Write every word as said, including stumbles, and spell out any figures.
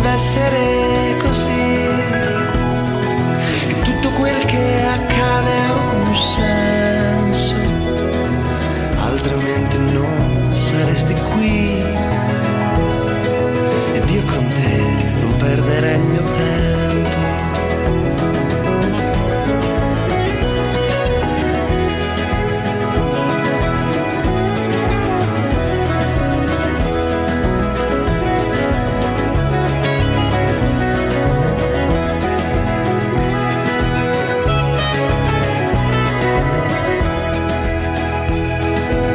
deve essere così, che tutto quel che accade ha un senso.